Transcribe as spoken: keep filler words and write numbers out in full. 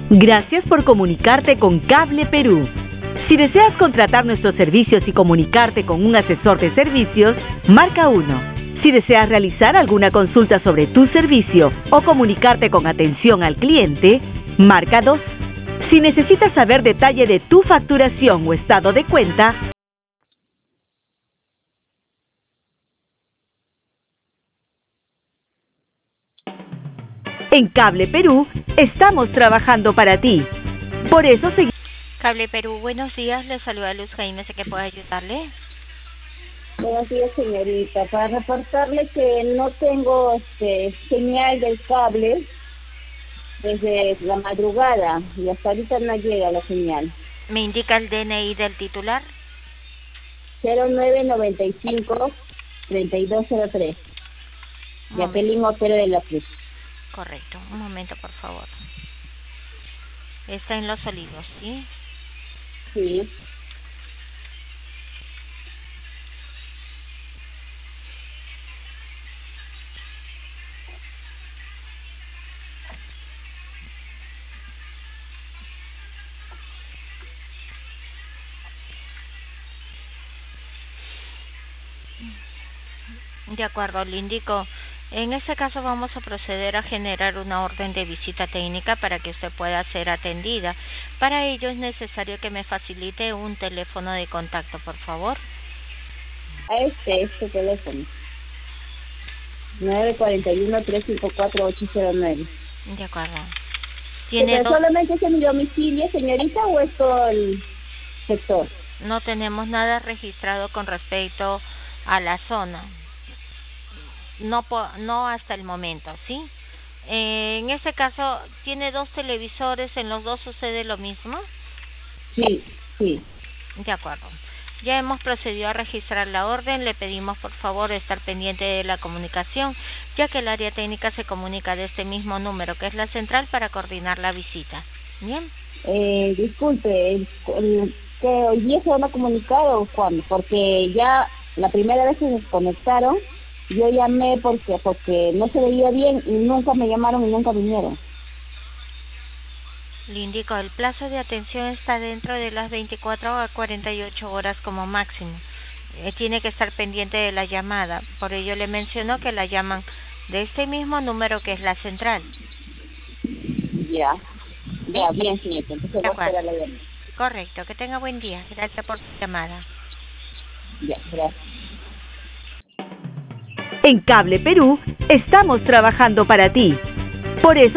Gracias por comunicarte con Cable Perú. Si deseas contratar nuestros servicios y comunicarte con un asesor de servicios, marca uno. Si deseas realizar alguna consulta sobre tu servicio o comunicarte con atención al cliente, marca dos. Si necesitas saber detalle de tu facturación o estado de cuenta, en Cable Perú estamos trabajando para ti. Por eso seguimos. Cable Perú, buenos días. Le saluda Luz Jaime, sé que puedo ayudarle. Buenos días, señorita. Para reportarle que no tengo este señal del cable desde la madrugada y hasta ahorita no llega la señal. ¿Me indica el D N I del titular? cero nueve noventa y cinco treinta y dos cero tres. Jacqueline Otero de la Cruz. Correcto. Un momento, por favor. Está en Los Olivos, ¿sí? Sí. De acuerdo, le indico. En este caso vamos a proceder a generar una orden de visita técnica para que usted pueda ser atendida. Para ello es necesario que me facilite un teléfono de contacto, por favor. A este, este teléfono. nueve cuatro uno, tres cinco cuatro, ocho cero nueve. De acuerdo. ¿Tiene ¿Pero dos... solamente es en mi domicilio, señorita, o es todo el sector? No tenemos nada registrado con respecto a la zona. No, po no hasta el momento, ¿sí? Eh, en este caso, ¿tiene dos televisores? ¿En los dos sucede lo mismo? Sí, sí. De acuerdo. Ya hemos procedido a registrar la orden. Le pedimos, por favor, estar pendiente de la comunicación, ya que el área técnica se comunica de este mismo número, que es la central, para coordinar la visita. ¿Bien? Eh, disculpe, el, el, ¿que hoy día se van a comunicar o cuándo? Porque ya la primera vez que se conectaron, yo llamé porque porque no se veía bien y nunca me llamaron y nunca vinieron. Le indico, el plazo de atención está dentro de las veinticuatro a cuarenta y ocho horas como máximo. Eh, tiene que estar pendiente de la llamada. Por ello le menciono que la llaman de este mismo número, que es la central. Ya, ya, bien, señorita. Entonces voy a esperar la llamada. Correcto, que tenga buen día. Gracias por su llamada. Ya, gracias. En Cable Perú estamos trabajando para ti. Por eso